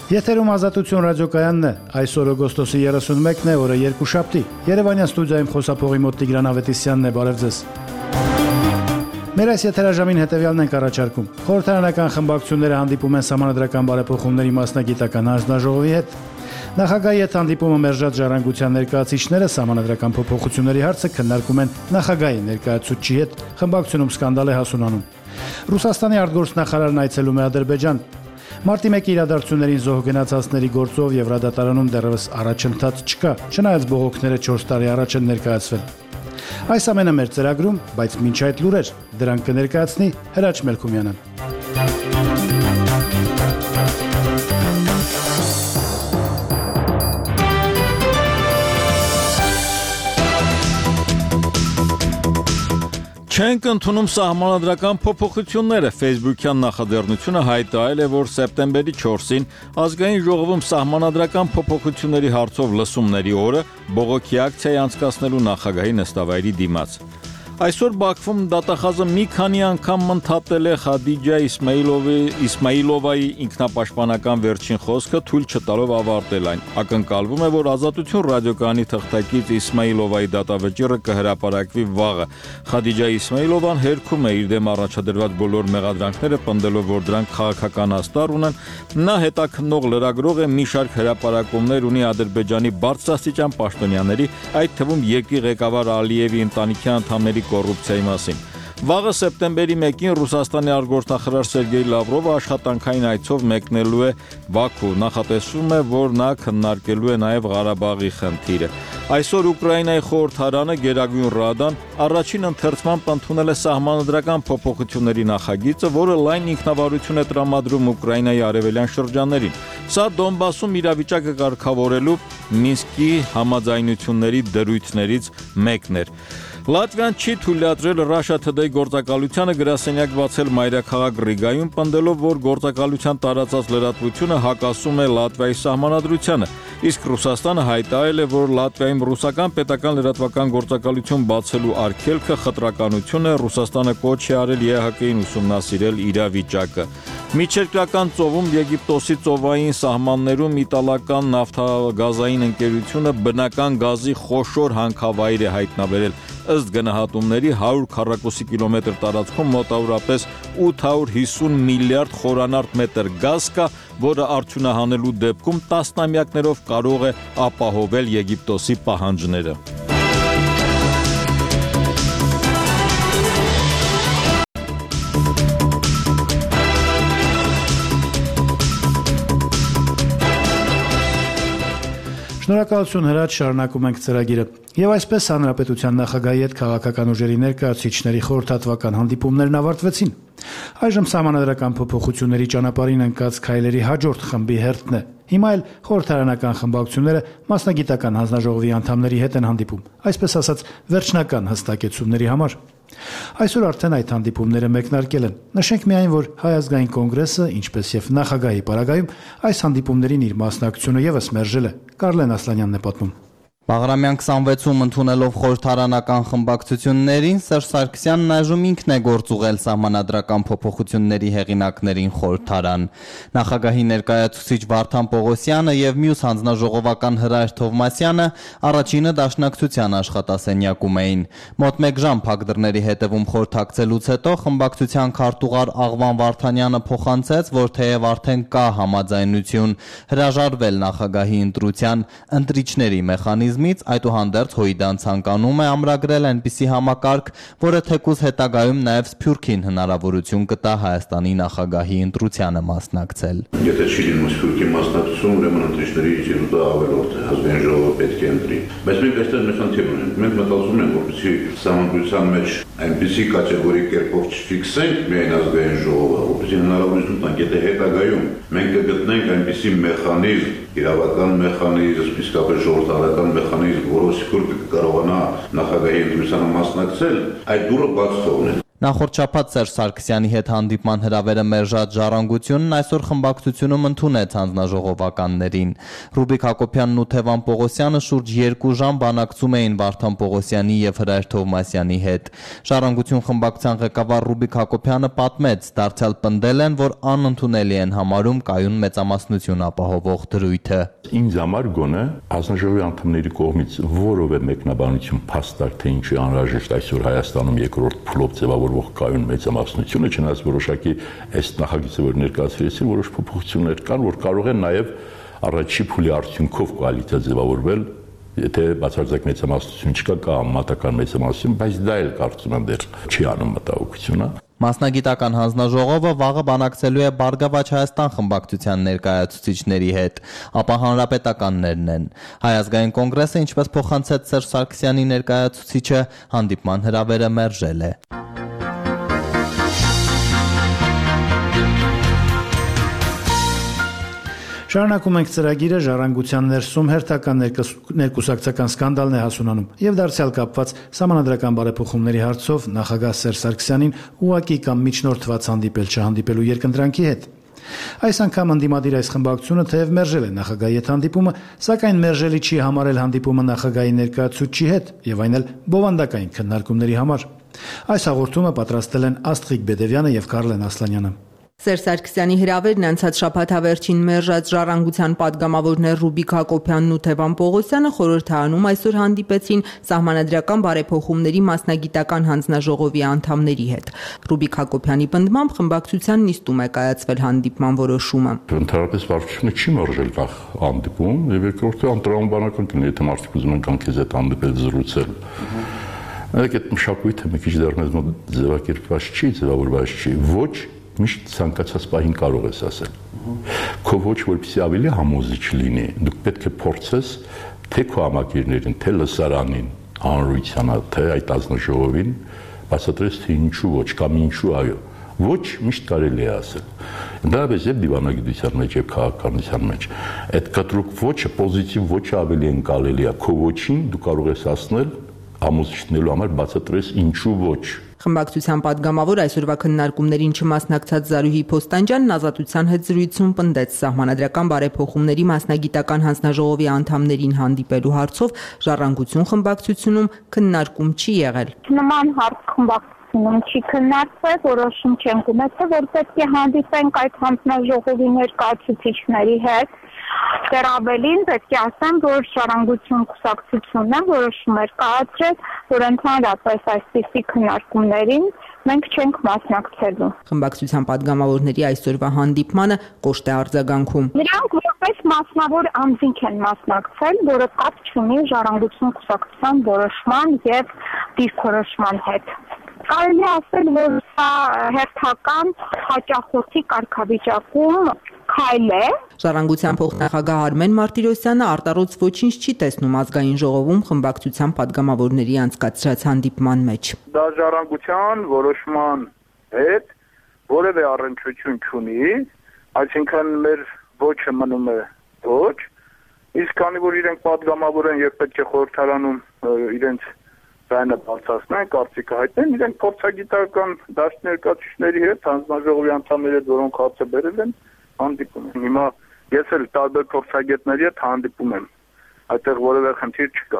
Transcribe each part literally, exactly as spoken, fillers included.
Եթերում Ազատություն ռադիոկայանն է, այսօր օգոստոսի երեսունմեկն է, օրը երկուշաբթի, Երևանյան ստուդիայում խոսափողի մոտ Տիգրան Ավետիսյանն է, բարև ձեզ։ Մեր այս եթերաժամին հետևյալն ենք առաջարկում. խորհրդարանական խմբակցությունները հանդիպում են սահմանադրական բարեփոխումների մասնագիտական հանձնաժողովի հետ։ Նախագահի հետ հանդիպումը մերժած ժառանգության ներկայացուցիչները սահմանադրական փոփոխությունների հարցը քննարկում են նախագահի ներկայացուցչի հետ, խմբակցությունում սկանդալ է հասունանում։ Ռուսաստանի արտգործնախարարն այցելում է Ադրբեջան։ Մարտի մեկի իրադարձություններին զոհ գնացածների գործով Եվրադատարանում դեռևս առաջընթաց չկա, չնայած բողոքները չորս տարի առաջ են ներկայացվել։ Այս ամենը մեր ծրագրում, բայց մինչ այդ լուրեր, դրանք կներկայացնի Հրաչ Մելքումյանը։ Չենք ընդունում սահմանադրական փոփոխությունները։ Facebook-յան նախաձեռնությունը հայտարարել է, որ սեպտեմբերի չորսին ազգային ժողովում սահմանադրական փոփոխությունների հարցով լսումների օրը բողոքի ակցիա անցկացնելու նախագահի նստավայրի դիմաց։ Այսօր Բաքվում դատախազը մի քանի անգամ ընդհատել է Խադիջա Իսմայիլովի Իսմայիլովայի ինքնապաշտպանական վերջին խոսքը թույլ չտալով ավարտել այն։ Ակնկալվում է, որ Ազատություն ռադիոկայանի թղթակից Իսմայիլովայի դատավճիռը կհրապարակվի վաղը։ Խադիջա Իսմայիլովան հերքում է իր դեմ առաջադրված բոլոր մեղադրանքները, պնդելով, որ դրանք քաղաքական աստար ունեն։ Նա հետաքննող լրագրող է, մի շարք հրապարակումներ ունի Ադրբեջանի բարձրաստիճան պաշտոնյաների, այդ թվում երկրի ղեկավար Ալիևի ընտանիքի անդամների կոռուպցիայի մասին։ Վաղը սեպտեմբերի մեկին Ռուսաստանի արտգործնախարար Սերգեյ Լավրովը աշխատանքային այցով մեկնելու է Բաքու։ Նախատեսվում է, որ նա քննարկելու է նաև Ղարաբաղի խնդիրը։ Այսօր Ուկրաինայի խորհրդարանը Գերագույն Ռադան առաջին ընթերցմամբ ընդունել է սահմանադրական փոփոխությունների նախագիծը, որը լայն ինքնավարություն է տրամադրում Ուկրաինայի արևելյան շրջաններին։ Սա Դոնբասում իրավիճակը կարգավորելու Մինսկի համաձայնությունների դրույթներից մեկն էր։ Լատվիան չի թույլատրել Russia Today գործակալությանը գրասենյակ բացել մայրաքաղաք Ռիգայում, պնդելով, որ գործակալության տարածած լրատվությունը հակասում է Լատվիայի սահմանադրությանը, իսկ Ռուսաստանը հայտարարել է, որ Լատվիայում ռուսական պետական լրատվական գործակալություն բացելու արգելքը խտրականություն է, Ռուսաստանը կոչ է արել Է Հ Կ-ին ուսումնասիրել իրավիճակը։ Միջերկրական ծովում Եգիպտոսի ծովային սահմաններում իտալական նավթագազային ընկերությունը բնական գազի խոշոր հանքավայր է հայտնաբերել։ Ըստ գնահատումների հարյուր քառակուսի կիլոմետր տարածքում մոտավորապես ութ հարյուր հիսուն միլիարդ խորանարդ մետր գազ կա, որը արդյունահանելու դեպքում տասնամյակներով կարող է ապահովել Եգիպտոսի պահանջները։ Շնորհակալություն Հրաչ, շարունակում ենք ծրագիրը։ Եվ այսպես Հանրապետության նախագահի հետ քաղաքական ուժերի ներկայացուցիչների խորհրդատվական հանդիպումներն ավարտվեցին։ Այժմ սահմանադրական փոփոխությունների ճանապարհին ընկած քայլերի հաջորդ խմբի հերթն է։ Հիմա էլ խորհրդարանական խմբակցությունները մասնագիտական հանձնաժողովի անդամների հետ են հանդիպում, այսպես ասած վերջնական հստակեցումների համար։ Այսօր արդեն այդ հանդիպումները մեկնարկել են։ Նշենք միայն, որ Հայ ազգային կոնգրեսը, ինչպես եւ նախագահի պարագայում, այս հանդիպումներին իր մասնակցությունը եւս մերժել է։ Կարլեն Ասլանյանն է պատմում։ Բաղրամյան քսանվեցում ընդունելով խորհրդարանական խմբակցություններին, Սերժ Սարգսյանն այժմ ինքն է գործ ուղղել սահմանադրական փոփոխությունների հեղինակներին խորհրդարան։ Նախագահի ներկայացուցիչ Վարդան Պողոսյանը եւ մյուս հանձնաժողովական Հրայր Թովմասյանը առաջինը դաշնակցության աշխատասենյակում էին։ Մոտ մեկ ժամ փակ դռների հետևում խորհրդակցելուց հետո խմբակցության քարտուղար Աղվան Վարդանյանը փոխանցեց, որ թեև արդեն կա համաձայնություն հրաժարվել նախագահի ընտրության ընտրիչների մեխանիզմից, այդուհանդերձ Հույդան ցանկանում է ամրագրել այնպիսի համակարգ, որը թեկուզ հետագայում նաև Սփյուռքին հնարավորություն կտա Հայաստանի նախագահի ընտրությանը մասնակցել։ Եթե չի լինում Սփյուռքի մասնակցություն, ուրեմն ընտրիչների ինստիտուտը ավելորդ է, ազգային ժողովը պետք է ընտրի։ Բայց մենք այստեղ մի խնդիր ունենք։ Մենք մտածում ենք, որպեսզի սահմանադրության մեջ այնպիսի կատեգորի կերպով չֆիքսենք միայն ազգային ժողովը, որպեսզի հնարավորություն տանք, եթե հետագայում մենք կգտնենք այնպիսի մեխանիզմ, իրավական մեխանիզմ, իսկապես ժողովրդական մեխանիզմ, որով Սփյուռքը կարողանա նախագահի ընտրությանը մասնակցել, այդ դուռը բաց թողնել։ Նախորդ շաբաթ Սերժ Սարգսյանի հետ հանդիպման հրավերը մերժած Ժառանգությունն այսօր խմբակցությունում ընդունեց հանձնաժողովականներին։ Ռուբիկ Հակոբյանն ու Թևան Պողոսյանը շուրջ երկու ժամ բանակցում էին Վարդան Պողոսյանի եւ Հրայր Թովմասյանի հետ։ Ժառանգություն խմբակցության ղեկավար Ռուբիկ Հակոբյանը պատմեց, դարձյալ պնդել են, որ անընդունելի են համարում կայուն մեծամասնություն ապահովող դրույթը։ Ինձ համար գոնե հանձնաժողովի անդամների կողմից որևէ մեկնաբանություն փաստարկ թե ինչի անհրաժեշտ այսօր Հայաստանում երկրորդ փուլով ձևավորվող կայուն մեծամասնությունը, չնայած որոշակի այս նախագիծը, որ ներկայացրեցին, որոշ փոփոխություններ կան, որ կարող են նաև առաջի փուլի արդյունքով կոալիցիա ձևավորվել, եթե բացարձակ մեծամասնություն չկա, կա համատական մեծամասնություն, բայց դա էլ կարծում եմ դեռ չի անում մտահոգությունը։ Մասնագիտական հանձնաժողովը վաղը բանակցելու է Բարգավաճ Հայաստան խմբակցության ներկայացուցիչների հետ, ապա հանրապետականներն են։ Հայ ազգային կոնգրեսը, ինչպես փոխանցեց Սերժ Սարգսյանի ներկայացուցիչը, հանդիպման հրավերը մերժել է։ Շարունակում ենք ծրագիրը Ժառանգության ներսում հերթական ներկուսակցական սկանդալն է հասունանում եւ դարձյալ կապված սահմանադրական բարեփոխումների հարցով նախագահ Սերժ Սարգսյանին ուղղակի կամ միջնորդված հանդիպել չհանդիպելու երկընտրանքի հետ։ Այս անգամ ընդդիմադիր այս խմբակցությունը թեև մերժել է նախագահի հետ հանդիպումը, սակայն մերժելի չի համարել հանդիպումը նախագահի ներկայացուցչի հետ եւ այն էլ բովանդակային քննարկումների համար։ Այս հաղորդումը պատրաստել են Աստղիկ Բեդևյանը եւ Կարլեն Ասլանյանը։ Սերժ Սարգսյանի հրավերն անցած շաբաթավերջին մերժած Ժառանգության պատգամավորներ Ռուբիկ Հակոբյանն ու Թևան Պողոսյանը խորհրդարանում այսօր հանդիպեցին սահմանադրական բարեփոխումների մասնագիտական հանձնաժողովի անդամների հետ։ Ռուբիկ Հակոբյանի պնդմամբ խմբակցության նիստում է կայացվել հանդիպման որոշումը։ Ընդհանրապես վարչությունը չի մերժել նախ հանդիպում եւ երկրորդը անտրամաբանական կլինի, եթե մարդիկ ուզում են կյանքից հետ հանդիպել զրուցել։ Այդ մշակույթը մի քիչ դեռ մեզ մոտ ձևակերպված չի, ձևավորված չի։ Ոչ միշտ ցանկացած պահին կարող ես ասել։ Քո ոչ որպեսզի ավելի համոզիչ լինի, դուք պետք է փորձես թե քո համակիրներին, թե լսարանին, հանրությանը, թե այդ ազնաժողովին բացատրես թե ինչու ոչ կամ ինչու այո։ Ոչ միշտ կարելի է ասել։ Դրանից եւ դիվանագիտության մեջ եւ քաղաքականության մեջ այդ կտրուկ ոչը պոզիտիվ ոչը ավելի ընկալելի է։ Քո ոչին դու կարող ես ասնել համոզիչնելու համար բացատրես ինչու ոչ։ Խմբակցության պատգամավոր այսօրվա քննարկումներին չմասնակցած Զարուհի Փոստանջյանն Ազատության հետ զրույցում պնդեց սահմանադրական բարեփոխումների մասնագիտական հանձնաժողովի անդամներին հանդիպելու հարցով Ժառանգություն խմբակցությունում քննարկում չի եղել։ Նման հարց խմբակցությունում չի քննարկվել, որոշում չենք ունեցել, որ պետք է հանդիպենք այդ հանձնաժողովի ներկայացուցիչների հետ։ Դեռ ավելին պետք է ասեմ, որ Ժառանգություն կուսակցությունն է որոշումներ կայացրել, որ ընդհանրապես այսպիսի քննարկումներին մենք չենք մասնակցելու։ Խմբակցության պատգամավորների այսօրվա հանդիպմանը կոշտ է արձագանքում։ Նրանք որպես մասնավոր անձինք են մասնակցել, որը կապ չունի Ժառանգություն կուսակցության որոշման եւ դիրքորոշման հետ։ Կարելի է ասել, որ սա հերթական հաճախորդի կարգավիճակում քայլ է։ Ժառանգության փոխնախագահ Արմեն Մարտիրոսյանը արտառոց ոչինչ չի տեսնում ազգային ժողովում խմբակցության պատգամավորների անցկացրած հանդիպման մեջ։ Դա Ժառանգության որոշման հետ որևէ առնչություն չունի, այսինքն մեր ոչը մնում է ոչ, իսկ քանի որ իրենք պատգամավոր են եւ պետք է խորհրդարանում իրենց բանը բացասնեն, կարծիքը հայտնեն, իրենք փորձագիտական դաշտ ներկայացուցիչների հետ, հանձնաժողովի անդամների հետ, որոնք հարցը բերել են, հանդիպում են։ Հիմա ես էլ տարբեր փորձագետների հետ հանդիպում եմ, այդտեղ որևէ խնդիր չկա։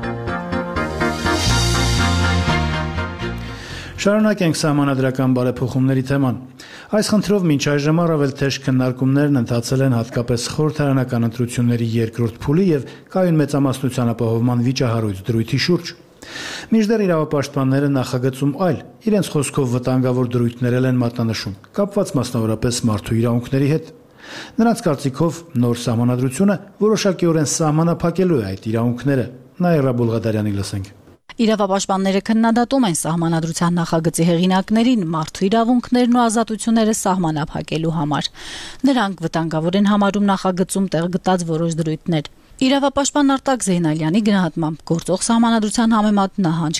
Շարունակենք սահմանադրական բարեփոխումների թեման։ Այս խնդրով մինչ այժմ առավել թեժ քննարկումներն ընթացել են հատկապես խորհրդարանական ընտրությունների երկրորդ փուլի եւ կայուն մեծամասնության ապահովման վիճահարույց դրույթի շուրջ։ Մինչդեռ իրավապաշտպանները նախագծում այլ, իրենց խոսքով վտանգավոր դրույթներ են մատնանշում, կապված մասնավորապես մարդու իրավունքների հետ։ Նրանց կարծիքով նոր սահմանադրությունը որոշակիորեն սահմանափակելու է այդ իրավունքները։ Նաիրա Բուլղադարյանի լսենք։ Իրավապաշտպանները քննադատում են սահմանադրության նախագծի հեղինակներին մարդու իրավունքներն ու ազատությունները սահմանափակելու համար։ Նրանք վտանգավոր են համարում նախագծում տեղ գտած որոշ դրույթներ։ Իրավապաշտպան Արտակ Զեյնալյանի գնահատմամբ գործող սահմանադրության համեմատ նահանջ կա։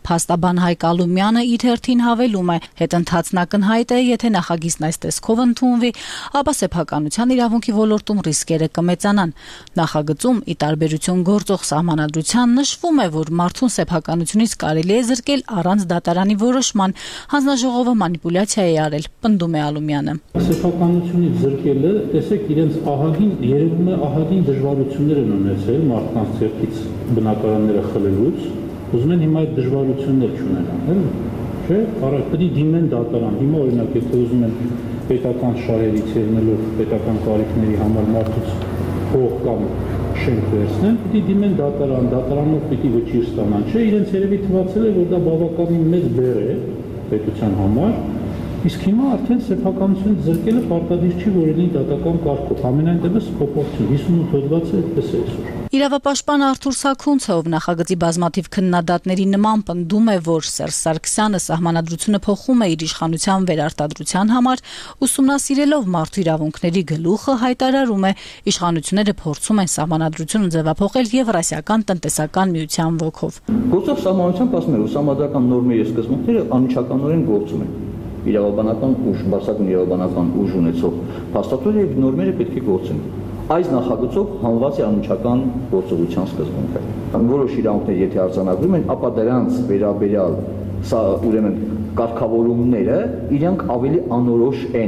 Փաստաբան Հայկ Ալումյանը իր հերթին հավելում է, հետընթացն ակնհայտ է, եթե նախագիծն այս տեսքով ընդունվի, ապա սեփականության իրավունքի ոլորտում ռիսկերը կմեծանան։ Նախագծում, ի տարբերություն գործող սահմանադրության, նշվում է, որ մարդուն սեփականությունից կարելի է զրկել առանց դատարանի որոշման։ Հանձնաժողովը մանիպուլյացիա է արել, պնդում է Ալումյանը։ Սեփականությունից զրկելը, տեսեք, իրենց ահագին երևում է ահագին դժվարություններ են ունեցել մարդկանց ցերքից բնակարանները խլելուց, ուզում են հիմա այդ դժվարություններ չունենան, էլի, չէ՞, առաքելի դիմեն դատարան։ Հիմա օրինակ, եթե ուզում են պետական շահերից ելնելով պետական կարիքների համար մարդուց փող կամ շենք վերցնեն, պիտի դիմեն դատարան, դատարանով պիտի վճիռ ստանան, չէ՞, իրենց երևի թվացել է, որ դա բավականին մեծ բեռ է պետության համար, իսկ հիմա արդեն սեփականությունից զրկելը պարտադիր չի, որ լինի դատական կարգով, ամենայն դեպս փոփոխություն, հիսունութ հոդվածը այդպես է այսօր։ Իրավապաշտպան Արթուր Սաքունցը, ով նախագծի բազմաթիվ քննադատների նման պնդում է, որ Սերժ Սարգսյանը սահմանադրությունը փոխում է իր իշխանության վերարտադրության համար, ուսումնասիրելով մարդու իրավունքների գլուխը, հայտարարում է, իշխանությունները փորձում են սահմանադրությունը ձևափոխել Եվրասիական տնտեսական միության ոգով։ Գործող սահմանության ասում է, սահմանադրական նորմերի սկզբունքները անմիջականորեն գործում են։ Իրավաբանական ուժ, բարձրագույն իրավաբանական ուժ ունեցող փաստաթղթերը եւ նորմերը պետք է գործեն։ Այս նախագծով հանված է անմիջական գործողության սկզբունքը։ Որոշ իրավունքներ եթե արձանագրում են, ապա դրանց վերաբերյալ սա ուրեմն կարգավորումները իրանք ավելի անորոշ են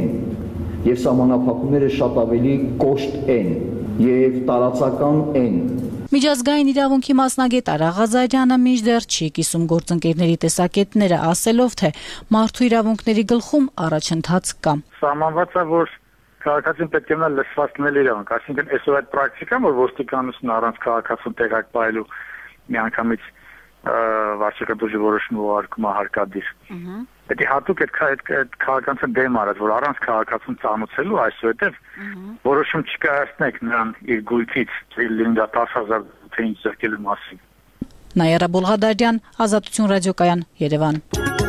եւ սահմանափակումները շատ ավելի կոշտ են եւ տարածական են։ Միջազգային իրավունքի մասնագետ Արա Ղազարյանը մինչդեռ չի կիսում գործընկերների տեսակետները, ասելով, թե մարդու իրավունքների գլխում առաջընթաց կա։ Սահմանված է, որ քաղաքացին պետք է մնա լսված լինել իրավունք, այսինքն այսօր այդ պրակտիկան, որ ոստիկանությունը առանց քաղաքացուն տեղակ պահելու միանգամից վարչակարգի որոշում ուղարկում է հարկադիր։ Պետք է հատուկ այդ քաղաքացուն դեմ արած, որ առանց քաղաքացուն ծանոթելու այսուհետ որոշում չկայացնեք նրան իր գույքից, լինի դա տասը հազար թե ինչ զրկելու մասին։ Նայարա Բոլղադարյան, Ազատություն ռադիոկայան, Երևան։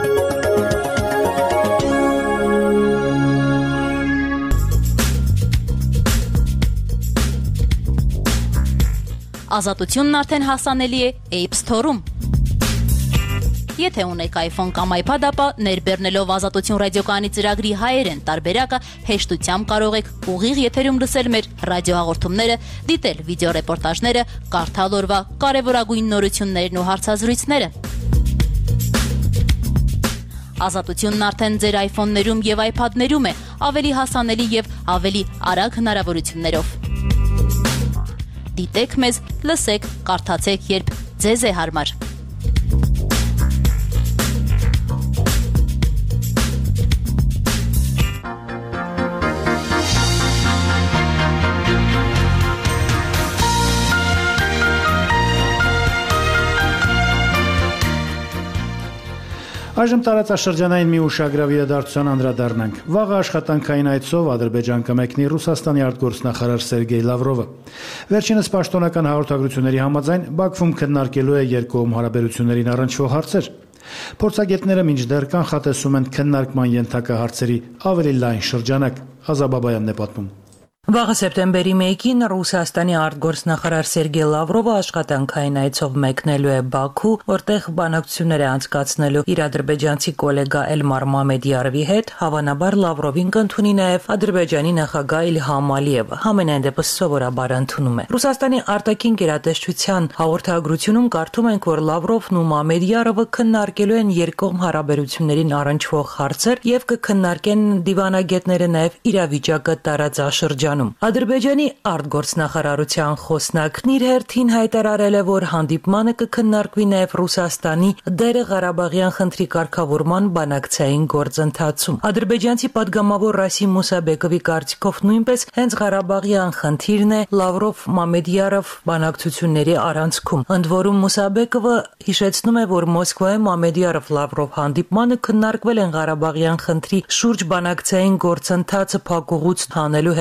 Ազատությունն արդեն հասանելի է App Store-ում։ Եթե ունեք iPhone կամ iPad, ապա ներբեռնելով Ազատություն ռադիոկայանի ծրագրի հայերեն տարբերակը հեշտությամբ կարող եք ուղիղ եթերում լսել մեր ռադիոհաղորդումները, դիտել վիդեոռեպորտաժները, կարդալ օրվա կարևորագույն նորություններն ու հարցազրույցները։ Ազատությունն արդեն ձեր iPhone-ներում եւ iPad-ներում է, ավելի հասանելի եւ ավելի արագ հնարավորություններով։ Դիտեք մեզ, լսեք, կարդացեք, երբ ձեզ է հարմար։ Այժմ տարածաշրջանային մի ուշագրավ իրադարձության անդրադառնանք։ Վաղը աշխատանքային այցով Ադրբեջան կմեկնի Ռուսաստանի արտգործնախարար Սերգեյ Լավրովը։ Վերջինս պաշտոնական հաղորդագրությունների համաձայն Բաքվում քննարկելու է երկկողմ հարաբերություններին առնչվող հարցեր։ Փորձագետները մինչդեռ կանխատեսում են քննարկման ենթակա հարցերի ավելի լայն շրջանակ։ Ազաբաբայանն է պատմում։ Վաղը սեպտեմբերի մեկին Ռուսաստանի արտգործնախարար Սերգեյ Լավրովը աշխատանքային այցով մեկնելու է Բաքու, որտեղ բանակցություններ է անցկացնելու իր ադրբեջանցի գոլեգա Էլմար Մամեդիարովի հետ, հավանաբար Լավրովին կընդունի նաև Ադրբեջանի նախագահ Իլհամ Ալիևը, համենայն դեպս սովորաբար ընդունում է։ Ռուսաստանի արտաքին գերատեսչության հաղորդագրությունում կարդում ենք, որ Լավրովն ու Մամեդիարովը քննարկելու են երկկողմ հարաբերություններին առնչվող հարցեր եւ կքննարկեն դիվանագետները նաև իրավիճակը տարածաշրջանում։ Ադրբեջանի արտգործնախարարության խոսնակն իր հերթին հայտարարել է, որ հանդիպմանը կքննարկվի նաև Ռուսաստանի դերը Ղարաբաղյան խնդրի կարգավորման բանակցային գործընթացում։ Ադրբեջանցի падգամավոր Ռասիմ Մուսաբեկովի կարծիքով նույնպես հենց Ղարաբաղյան խնդիրն է Լավրով-Մամեդիարով բանակցությունների առանցքում։ Ընդ որում Մուսաբեկովը հիշեցնում է, որ Մոսկվայում Մամեդիարով-Լավրով հանդիպմանը քննարկվել են Ղարաբաղյան խնդրի շուրջ բանակցային գործընթացը փակուղուց հանելու հեռանկար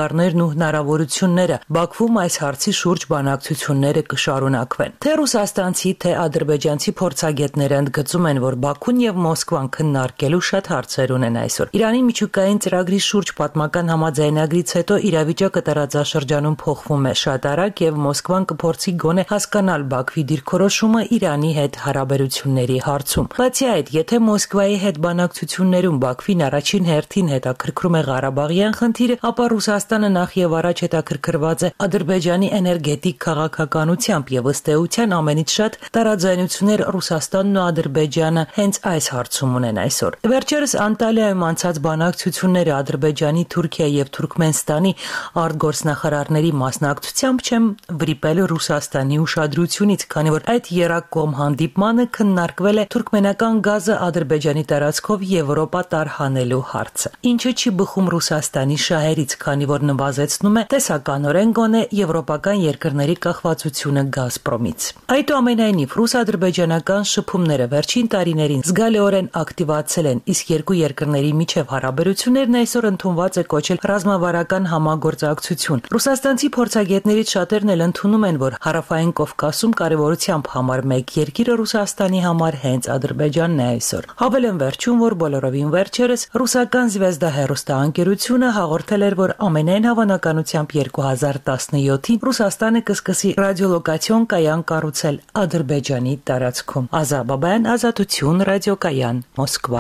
ճանապարհներն ու հնարավորությունները։ Բաքվում այս հարցի շուրջ բանակցությունները կշարունակվեն։ Թե ռուսաստանցի, թե ադրբեջանցի փորձագետները ընդգծում են, որ Բաքուն եւ Մոսկվան քննարկելու շատ հարցեր ունեն այսօր։ Իրանի միջուկային ծրագրի շուրջ պատմական համաձայնագրից հետո իրավիճակը տարածաշրջանում փոխվում է շատ արագ եւ Մոսկվան կփորձի գոնե հասկանալ Բաքվի դիրքորոշումը Իրանի հետ հարաբերությունների հարցում։ Բացի այդ, եթե Մոսկվայի հետ բանակցություններում Բաքվին առաջին հերթին հետաքրքրում է Ղարաբաղյան խնդիրը, ապա Ռուսաստանը նախ եւ առաջ հետաքրքրված է Ադրբեջանի էներգետիկ քաղաքականությամբ եւ ըստ էության ամենից շատ տարաձայնություններ Ռուսաստանն ու Ադրբեջանը հենց այս հարցում ունեն այսօր։ Վերջերս Անտալիայում անցած բանակցությունները Ադրբեջանի, Թուրքիայի եւ Թուրքմենստանի արտգործնախարարների մասնակցությամբ չեմ վրիպել Ռուսաստանի ուշադրությունից, քանի որ այդ երակողմ հանդիպմանը քննարկվել է թուրքմենական գազը Ադրբեջանի տարածքով Եվրոպա տարհանելու հարցը, ինչը չի բխում Ռուսաստանի շահերից, քանի որ նվազեցնում է տեսականորեն գոնե եվրոպական երկրների կախվածությունը Գազպրոմից։ Այդուամենայնիվ, ռուս-ադրբեջանական շփումները վերջին տարիներին զգալիորեն ակտիվացել են, իսկ երկու երկրների միջև հարաբերություններն այսօր ընդունված է կոչել ռազմավարական համագործակցություն։ Ռուսաստանցի փորձագետներից շատերն էլ ընդունում են, որ Հարավային Կովկասում կարևորությամբ համար մեկ երկիրը Ռուսաստանի համար հենց Ադրբեջանն է այսօր։ Հավելեմ վերջում, որ բոլորովին վերջերս ռուսական Զվեզդա հեռուստաընկերությունը հաղորդել էր, որ ամենայն հավանականությամբ երկու հազար տասնյոթին Ռուսաստանը կսկսի ռադիոլոկացիոն կայան կառուցել Ադրբեջանի տարածքում։ Ազա Բաբայան, Ազատություն, ռադիոկայան, Մոսկվա։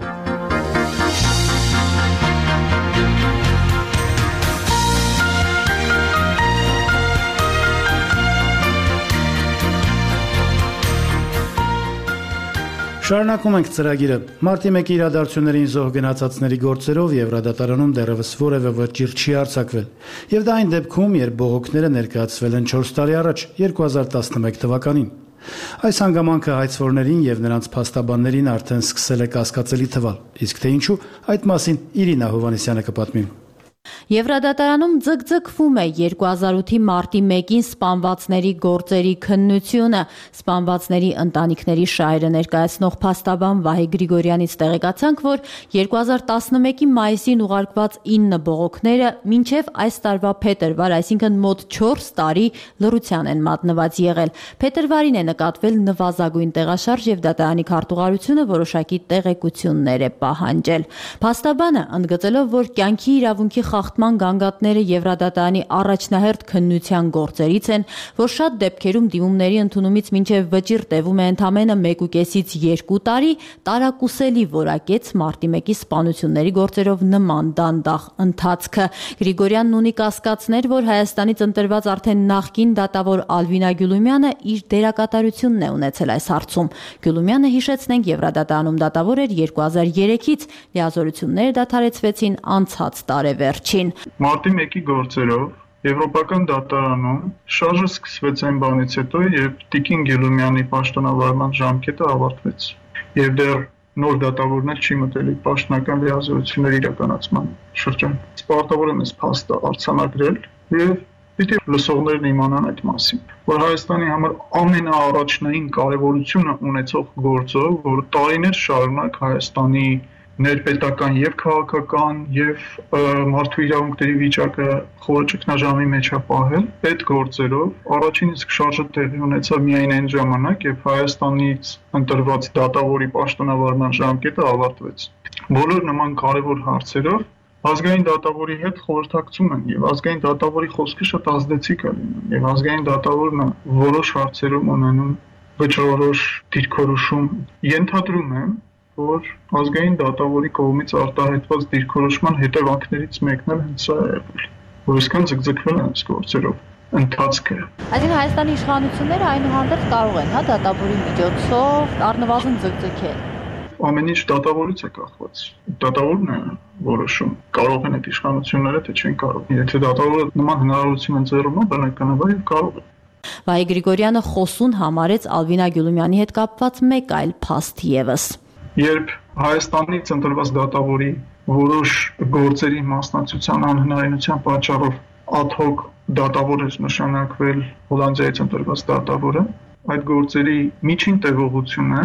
Շարունակում ենք ծրագիրը։ Մարտի մեկի իրադարձություններին զոհ գնացածների գործերով Եվրադատարանում դեռևս որևէ վճիռ չի արձակվել։ Եվ դա այն դեպքում, երբ բողոքները ներկայացվել են չորս տարի առաջ, երկու հազար տասնմեկ թվականին։ Այս հանգամանքը հայցվորներին եւ նրանց փաստաբաններին արդեն սկսել է կասկածելի թվալ։ Իսկ թե ինչու, այդ մասին Իրինա Հովանեսյանը կպատմի։ Եվրադատարանում ձգձգվում է երկու հազար ութի մարտի մեկին սպանվածների գործերի քննությունը։ Սպանվածների ընտանիքների շահերը ներկայացնող փաստաբան Վահե Գրիգորյանից տեղեկացանք, որ երկու հազար տասնմեկի մայիսին ուղարկված ինը բողոքները մինչև այս տարվա փետրվար, այսինքն մոտ չորս տարի լռության են մատնված եղել։ Փետրվարին է նկատվել նվազագույն տեղաշարժ եւ դատարանի քարտուղարությունը որոշակի տեղեկություններ է պահանջել։ Փաստաբանը ընդգծելով, որ կյանքի իրավունքի խախտման գանգատները Եվրադատարանի առաջնահերթ քննության գործերից են, որ շատ դեպքերում դիմումների ընդունումից մինչև վճիռ տևում է ընդամենը մեկուկեսից երկու տարի, տարակուսելի որակեց մարտի մեկի սպանությունների գործերով նման դանդաղ ընթացքը։ Գրիգորյանն ունի կասկածներ, որ Հայաստանից ընտրված արդեն նախկին դատավոր Ալվինա Գյուլումյանը իր դերակատարությունն է ունեցել այս հարցում։ Գյուլումյանը, հիշեցնենք, Եվրադատարանում դատավոր էր երկու հազար երեքից, լիազորությունները դադարեցվեցին անցած տարեվերջին։ Մարտի մեկի գործերով Եվրոպական դատարանում շարժը սկսվեց այն բանից հետո, երբ Տիկին Գյուլումյանի պաշտոնավարման ժամկետը ավարտվեց, եւ դեռ նոր դատավորներ չի մտել պաշտոնական լիազորությունների իրականացման շրջան։ Պարտավոր եմ այս փաստը արձանագրել եւ պիտի լսողներն իմանան այդ մասին, որ Հայաստանի համար ամենաառաջնային կարևորությունը ունեցող գործը, որ տարիներ շարունակ Հայաստանի ներպետական եւ քաղաքական եւ մարդու իրավունքների վիճակը խորը ճգնաժամի մեջ է պահել, այդ գործերով առաջին իսկ շարժը տեղի ունեցավ միայն այն ժամանակ, երբ Հայաստանից ընտրված դատավորի պաշտոնավարման ժամկետը ավարտվեց։ Բոլոր նման կարևոր հարցերով ազգային դատավորի հետ խորհրդակցում են եւ ազգային դատավորի խոսքը շատ ազդեցիկ է լինում եւ ազգային դատավորը որոշ հարցերում ունենում վճռորոշ դիրքորոշում։ Ենթադրում եմ, որ ազգային դատավորի կողմից արտահայտված դիրքորոշման հետևանքներից մեկն էլ հենց սա է եղել, որ այսքան ձգձգվել են այս գործերով ընթացքը։ Այսինքն Հայաստանի իշխանությունները այնուհանդերձ կարող են, հա, դատավորի միջոցով առնվազն ձգձգել։ Ամեն ինչ դատավորից է կախված։ Դատավորն է որոշում, կարող են այդ իշխանությունները, թե չեն կարող։ Եթե դատավորը նման հնարավորություն ընձեռում է, բնականաբար եւ կարող է։ Վահե Գրիգորյանը խոսուն համարեց Ալվինա Գյուլումյանի հետ կապված մեկ այլ փաստ եւս։ Երբ Հայաստանից ընտրված դատավորի որոշ գործերի մասնակցության անհնարինության պատճառով ad hoc դատավոր էր նշանակվել Հոլանդիայից ընտրված դատավորը, այդ գործերի միջին տևողությունը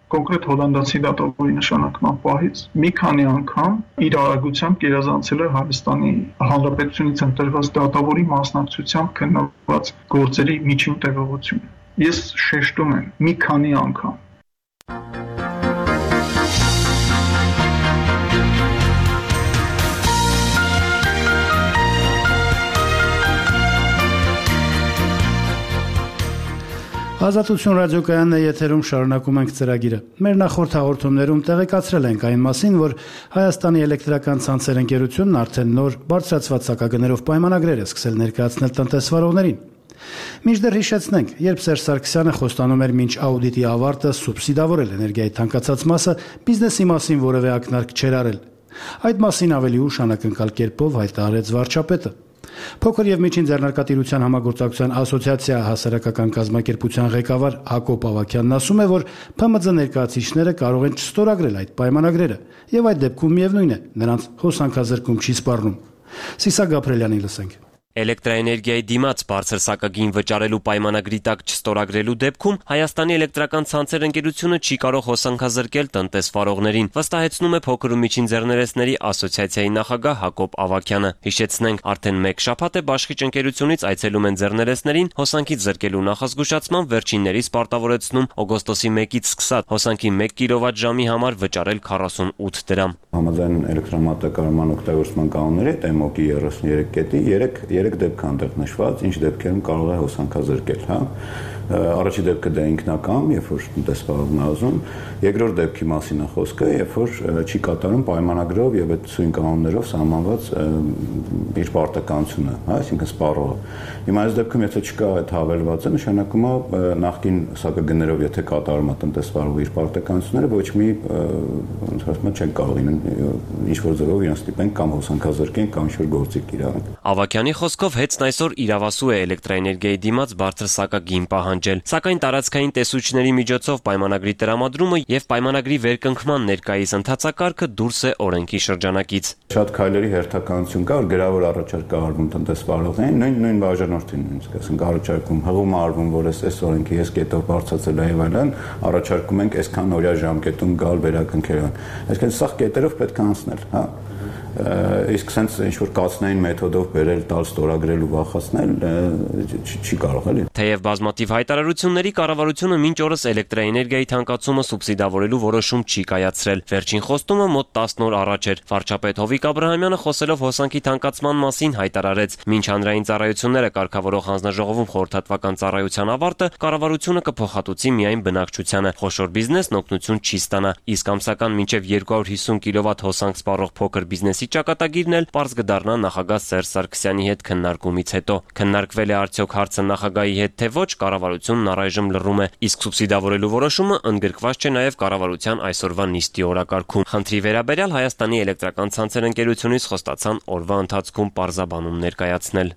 կոնկրետ հոլանդացի դատավորի նշանակման պահից մի քանի անգամ իր արագությամբ գերազանցել է Հայաստանի Հանրապետությունից ընտրված դատավորի մասնակցությամբ քննված գործերի միջին տևողությունը։ Ես շեշտում եմ մի քանի անգամ։ Ազատություն ռադիոկայանն է եթերում, շարունակում ենք ծրագիրը։ Մեր նախորդ հաղորդումներում տեղեկացրել ենք այն մասին, որ Հայաստանի էլեկտրական ցանցեր ընկերությունն արդեն նոր բարձրացված սակագներով պայմանագրեր է սկսել ներկայացնել տնտեսվարողներին։ Մինչդեռ հիշեցնենք, երբ Սերժ Սարգսյանը խոստանում էր մինչ աուդիտի ավարտը սուբսիդավորել էներգիայի թանկացած մասը, բիզնեսի մասին որևէ ակնարկ չէր արել։ Այդ մասին ավելի ուշ անակնկալ կերպով հայտարարեց վարչապետը։ Փոքր եւ միջին ձեռնարկատիրության համագործակցության ասոցիացիա հասարակական կազմակերպության ղեկավար Հակոբ Ավագյանն ասում է, որ ՓՄԾ ներկայացիչները կարող են չստորագրել այդ պայմանագրերը, եւ այդ դեպքում միևնույն է, նրանց հոսանքազրկում չի սպառնում։ Սիսա Գաբրելյանի լսենք։ Էլեկտրաէներգիայի դիմաց բարձր սակագին վճարելու պայմանագրի տակ չստորագրելու դեպքում Հայաստանի էլեկտրական ցանցեր ընկերությունը չի կարող հոսանքազրկել տնտեսվարողներին, վստահեցնում է փոքր ու միջին ձեռներեցների ասոցիացիայի նախագահ Հակոբ Ավագյանը։ Հիշեցնենք, արդեն մեկ շաբաթ է բաշխիչ ընկերությունից այցելում են ձեռներեցներին հոսանքից զրկելու նախազգուշացման վերջիններից պարտավորեցնում օգոստոսի մեկից սկսած հոսանքի մեկ կիլովատ ժամի համար վճարել քառասունութ դրամ։ Համաձայն էլեկտրամատակարարման օգտագործման կանոնների տեմոկի երեսուններեք կետի երեք դեպք այնտեղ նշված, ինչ դեպքերում կարող է հոսանքազրկել, հա։ Առաջի դեպքը դա ինքնական, երբ որ տնտեսվարողն է ուզում, երկրորդ դեպքի մասին է խոսքը, երբ որ չի կատարում պայմանագրով եւ այդ սույն կանոններով սահմանված իր պարտականությունը, հա, այսինքն սպառողը։ Հիմա այս դեպքում եթե չկա այդ հավելվածը, նշանակում է նախկին սակագներով եթե կատարում է տնտեսվարողը իր պարտականությունները, ոչ մի ոնց ասում չեն կարող ինչ որ ձևով իրեն ստիպեն կամ հոսանքազրկեն կամ ինչ որ գործիք իրավեն։ Ավագյանի խոսքով հեծն այսօր իրավասու է էլեկտրաէներգիայի դիմաց բարձր սակագին պահանջել, սակայն տարածքային տեսուչների միջոցով պայմանագրի տրամադրումը եւ պայմանագրի վերկնքման ներկայիս ընթացակարգը դուրս է օրենքի շրջանակից։ Շատ քայլերի հերթականություն կա, որ գրավոր առաջարկ կա արվում տնտեսվարողներին, նույն նույն բաժանորդին, ասենք առաջարկում հղում արվում, որ այս այս օրենքի ես կետով բարձրացել է եւ այլն, առաջարկում ենք այսքան օրյա ժամկետում գալ վերակնքել։ Այսինքն սա կետերով պետք է անցնել, հա։ Իսկ sense ինչ որ կացնային մեթոդով բերել, տալ, ստորագրել ու վախացնել չի կարող էլի։ Թեև բազմաթիվ հայտարարությունների կառավարությունը մինչ օրս էլեկտրաէներգիայի թանկացումը սուբսիդավորելու որոշում չի կայացրել։ Վերջին խոստումը մոտ տասն օր առաջ էր։ Վարչապետ Հովիկ Աբրահամյանը խոսելով հոսանքի թանկացման մասին հայտարարեց. մինչ հանրային ծառայությունները կարգավորող հանձնաժողովում խորհրդատվական ծառայության ավարտը, կառավարությունը կփոխհատուցի միայն բնակչությանը։ Խոշոր բիզնեսն օգնություն չի ստանա, իսկ ամսական մինչև երկու հարյուր հիսուն կիլովատ հոսանք սպառող փոքր բիզնեսի ճակատագիրն էլ պարզ կդառնա նախագահ Սերժ Սարգսյանի հետ քննարկումից հետո։ Քննարկվել է արդյոք հարցը նախագահի հետ թե ոչ, կառավարությունն առայժմ լռում է, իսկ սուբսիդավորելու որոշումը ընդգրկված չէ նաև կառավարության այսօրվա նիստի օրակարգում։ Խնդրի վերաբերյալ Հայաստանի էլեկտրական ցանցեր ընկերությունից խոստացան օրվա ընթացքում պարզաբանում ներկայացնել։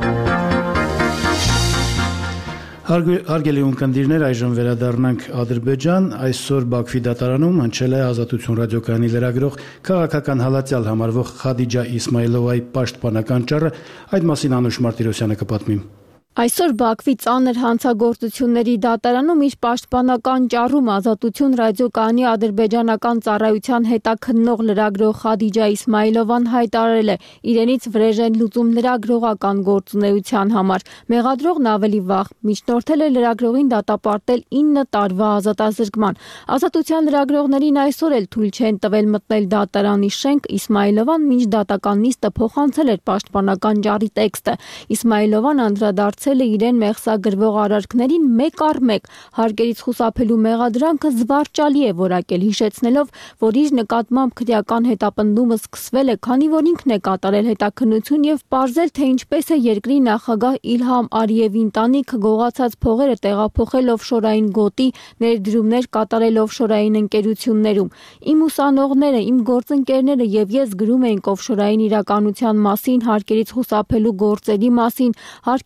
Հարգելի ունկնդիրներ, այժմ վերադառնանք Ադրբեջան։ Այսօր Բաքվի դատարանում հնչել է Ազատություն ռադիոկայանի լրագրող քաղաքական հալածյալ համարվող Խադիջա Իսմայլովայի պաշտպանական ճառը, այդ մասին Անուշ Մարտիրոսյանը կպատմի։ Այսօր Բաքվի ծանր հանցագործությունների դատարանում իր պաշտպանական ճառում Ազատություն ռադիոկայանի ադրբեջանական ծառայության հետաքննող լրագրող Խադիջա Իսմայլովան հայտարարել է իրենից վրեժեն լուծում լրագրողական գործունեության համար։ Մեղադրողն ավելի վաղ միջնորդել է լրագրողին դատապարտել ինը տարվա ազատազրկման։ Ազատության լրագրողներին այսօր էլ թույլ չեն տվել մտնել դատարանի շենք։ Իսմայլովան մինչ դատական նիստը փոխանցել էր պաշտպանական ճառի տեքստը։ Իսմայլովան անդրադարձ իրեն մեղսագրվող արարքներին մեկ առ մեկ հարկերից խուսափելու մեղադրանքը զվարճալի է որակել, հիշեցնելով, որ իր նկատմամբ քրեական հետապնդումը սկսվել է, քանի որ ինքն է կատարել հետաքննություն եւ պարզել, թե ինչպես է երկրի նախագահ Իլհամ Ալիևի ընտանիքը գողացած փողերը տեղափոխել օֆշորային գոտի, ներդրումներ կատարել օֆշորային ընկերություններում։ Իմ ուսանողները, իմ գործընկերները եւ ես գրում էինք օֆշորային իրականության մասին, հարկերից խուսափելու գործերի մասին, հարկերից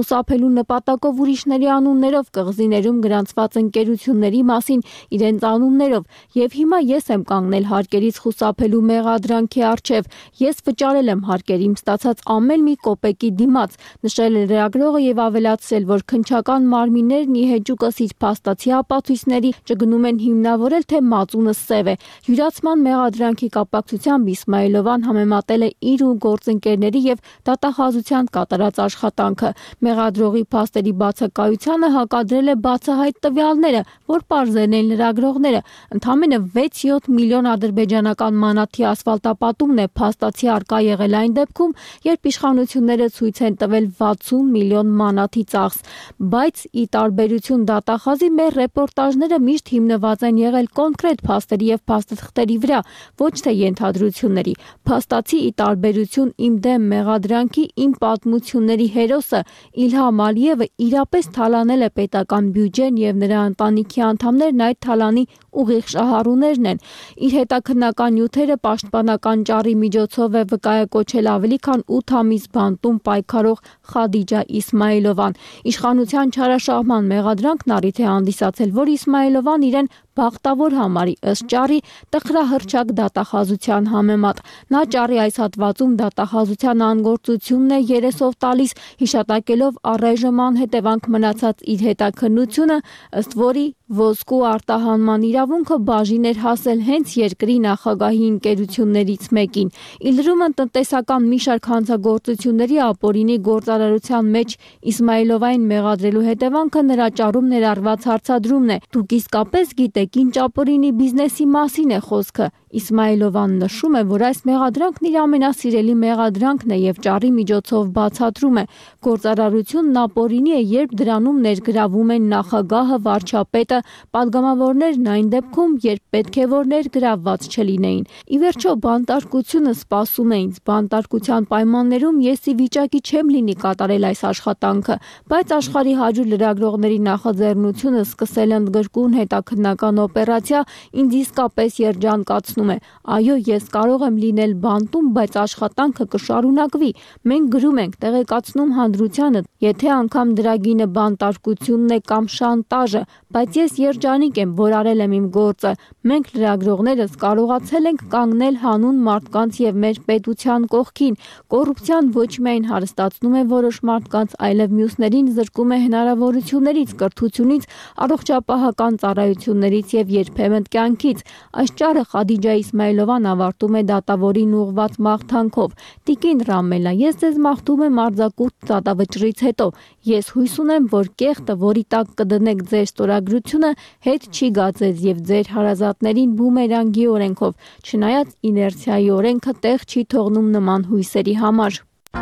խուսափելու նպատակով ուրիշների անուններով կղզիներում գրանցված ընկերությունների մասին իրենց անուններով, եւ հիմա ես եմ կանգնել հարկերից խուսափելու մեղադրանքի առջև։ Ես վճարել եմ հարկերիմ ստացած ամեն մի կոպեկի դիմաց, նշել է լրագրողը եւ ավելացրել, որ քննչական մարմիններն ի հեճուկս իր փաստացի ապացույցների չգնում են հիմնավորել, թե մածունը սև է։ Յուրացման մեղադրանքի կապակցությամբ Իսմայիլովան համեմատել է իր ու գործընկերների եւ դատախազության կատարած աշխատանքը։ Մեղադրողի փաստերի բացակայությանը հակադրել է բացահայտ տվյալները, որ պարզել են լրագրողները։ Ընդամենը վեց-յոթ միլիոն ադրբեջանական մանաթի ասֆալտապատումն է փաստացի արկա եղել այն դեպքում, երբ իշխանությունները ցույց են տվել վաթսուն միլիոն մանաթի ծախս, բայց ի տարբերություն դատախազի մեր ռեպորտաժները միշտ հիմնված են եղել կոնկրետ փաստերի եւ փաստաթղթերի վրա, ոչ թե ենթադրությունների։ Փաստացի ի տարբերություն իմ դեմ մեղադրանքի, իմ պատմությունների հերոսը Իլհամ Ալիևը իրապես թալանել է պետական բյուջեն եւ նրա ընտանիքի անդամներն այդ թալանի ուղիղ շահառուներն են։ Իր հետաքննական նյութերը պաշտպանական ճառի միջոցով է վկայակոչել ավելի քան ութ ամիս բանտում պայքարող Խադիջա Իսմայիլովան։ Իշխանության չարաշահման մեղադրանքն առիթ է հանդիսացել, որ Իսմայիլովան իրեն բախտավոր համարի ըստ ճառի տխրահռչակ դատախազության համեմատ։ Նա ճառի այս հատվածում դատախազության անգործությունն է երեսով տալիս, հիշատակելով առայժմ անհետևանք մնացած իր հետաքննությունը, ըստ որի ոսկու արտահանման իրավունքը բաժին էր հասել հենց երկրի նախագահի ընկերություններից մեկին։ Իլրումն տնտեսական մի շարք հանցագործությունների ապօրինի գործարարության մեջ Իսմայիլովային մեղադրելու հետևանքը նրա ճառում ներառված հարցադրումն է։ Դուք իսկապես գիտեք ինչ ապօրինի բիզնեսի մասին է խոսքը։ Իսմայիլովան նշում է, որ այս մեղադրանքն իր ամենասիրելի մեղադրանքն է եւ ճառի միջոցով բացատրում է։ Գործարարությունն ապօրինի է, երբ դրանում ներգրավում են նախագահը, վարչապետը, պատգամավորներն այն դեպքում, երբ պետք է որ ներգրավված չլինեին։ Ի վերջո բանտարկությունը սպասում է ինձ։ Բանտարկության պայմաններում ես ի վիճակի չեմ լինի կատարել այս աշխատանքը, բայց աշխարհի հաջող լրագրողների նախաձեռնությունը սկսել ընդգրկուն հետաքննական օպերացիա ինձ իսկապես երջանկացնում է։ Այո, ես կարող եմ լինել բանտում, բայց աշխատանքը կշարունակվի։ Մենք գրում ենք, տեղեկացնում հանրությանը, եթե անգամ դրա գինը բանտարկությունն է կամ շանտաժը, բայց ես երջանիկ եմ, որ արել եմ իմ գործը։ Մենք լրագրողներս կարողացել ենք կանգնել հանուն մարդկանց եւ մեր պետության կողքին։ Կոռուպցիան ոչ միայն հարստացնում է որոշ մարդկանց, այլև մյուսներին զրկում է հնարավորություններից, կրթությունից, առողջապահական ծառայություններից եւ երբեմն կյանքից։ Այս ճառը Խադիջա Իսմայիլովան ավարտում է դատավորին ուղղված մաղթանքով. Տիկին Ռամելա, ես ձեզ մաղթում եմ արձակուրդ դատավճռից հետո։ Ես հույս ունեմ, որ կեղտը, որի տակ կդնեք ձեր ստորագրությունը, հետ չի գա ձեզ եւ ձեր հարազատներին բումերանգի օրենքով, չնայած իներցիայի օրենքը տեղ չի թողնում նման հույսերի համար։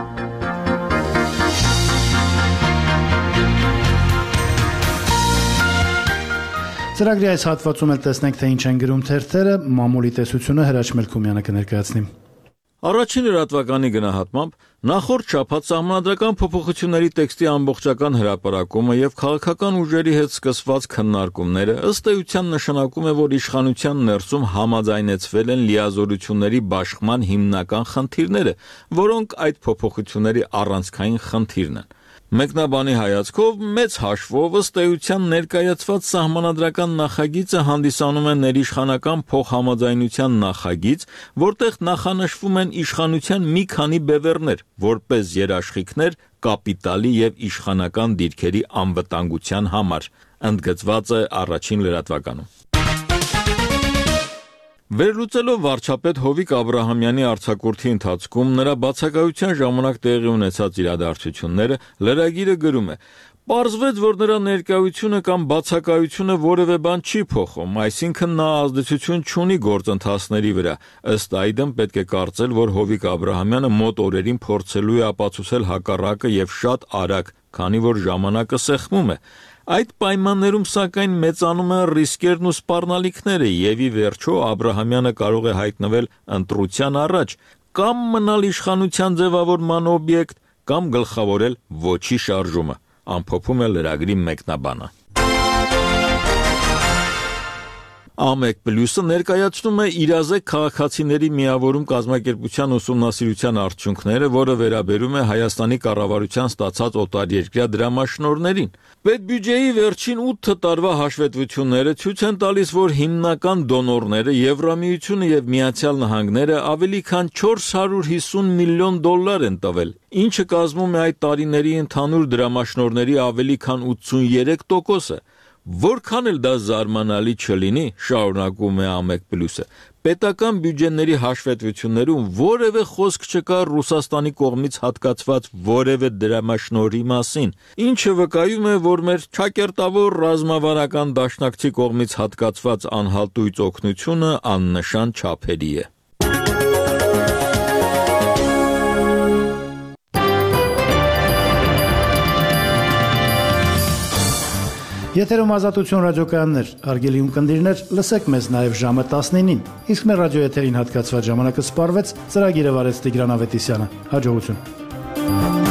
Ծրագրի այս հատվածում էլ տեսնենք, թե ինչ են գրում թերթերը, մամուլի տեսությունը Հրաչ Մելքումյանը կներկայացնի։ Առաջին լրատվականի գնահատմամբ նախորդ շաբաթ սահմանադրական փոփոխությունների տեքստի ամբողջական հրապարակումը եւ քաղաքական ուժերի հետ սկսված քննարկումները ըստ էության նշանակում է, որ իշխանության ներսում համաձայնեցվել են լիազորությունների բաշխման հիմնական խնդիրները, որոնք այդ փոփոխությունների առանցքային խնդիրն են։ Մեկնաբանի հայացքով մեծ հաշվով ըստ էության ներկայացված սահմանադրական նախագիծը հանդիսանում է ներիշխանական փոխհամաձայնության նախագիծ, որտեղ նախանշվում են իշխանության մի քանի բևեռներ, որպես երաշխիքներ կապիտալի եւ իշխանական դիրքերի անվտանգության համար, ընդգծված է առաջին լրատվականում։ Վերլուծելով վարչապետ Հովիկ Աբրահամյանի արձակուրդի ընթացքում նրա բացակայության ժամանակ տեղի ունեցած իրադարձությունները, լրագիրը գրում է. Պարզվեց, որ նրա ներկայությունը կամ բացակայությունը որևէ բան չի փոխում, այսինքն նա ազդեցություն չունի գործընթացների վրա։ Ըստ այդմ պետք է կարծել, որ Հովիկ Աբրահամյանը մոտ օրերին փորձելու է ապացուցել հակառակը եւ շատ արագ, քանի որ ժամանակը սեղմում է։ Այդ պայմաններում սակայն մեծանում են ռիսկերն ու սպառնալիքները եւ ի վերջո Աբրահամյանը կարող է հայտնվել ընտրության առաջ կամ մնալ իշխանության ձևավորման օբյեկտ կամ գլխավորել ոչի շարժումը, ամփոփում է լրագրի մեկնաբանը։ Ամեկ պլյուսը ներկայացնում է իրազեկ քաղաքացիների միավորում կազմակերպության ուսումնասիրության արդյունքները, որը վերաբերում է Հայաստանի կառավարության ստացած օտարերկրյա դրամաշնորհներին։ Պետբյուջեի վերջին ութ տարվա հաշվետվությունները ցույց են տալիս, որ հիմնական դոնորները Եվրամիությունը եւ Միացյալ Նահանգները ավելի քան չորս հարյուր հիսուն միլիոն դոլար են տվել, ինչը կազմում է այդ տարիների ընդհանուր դրամաշնորհների ավելի քան ութսուներեք տոկոսը։ Որքան էլ դա զարմանալի չլինի, շարունակում է Ամեկ պլյուսը, պետական բյուջեների հաշվետվություններում որևէ խոսք չկա Ռուսաստանի կողմից հատկացված որևէ դրամաշնորհի մասին, ինչը վկայում է, որ մեր ճակերտավոր ռազմավարական դաշնակցի կողմից հատկացված անհալտույց օգնությունը աննշան չափերի է։ Եթերում Ազատություն ռադիոկայաններ, հարգելի ունկնդիրներ, լսեք մեզ նաև ժամը տասնինին, իսկ մեր ռադիոեթերին հատկացված ժամանակը սպառվեց, ծրագիրը վարեց Տիգրան Ավետիսյանը, հաջողություն։